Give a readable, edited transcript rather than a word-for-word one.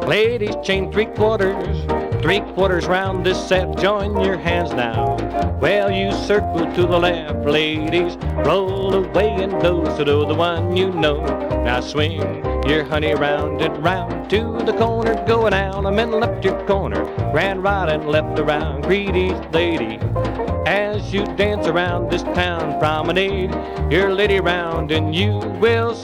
Ladies, chain 3/4 round this set. Join your hands now. Well, you circle to the left, ladies. Roll away and nose to the one you know. Now swing your honey round and round to the corner, going out and then left your corner. Grand right and left around, greedy lady. As you dance around this town promenade, your lady round and you will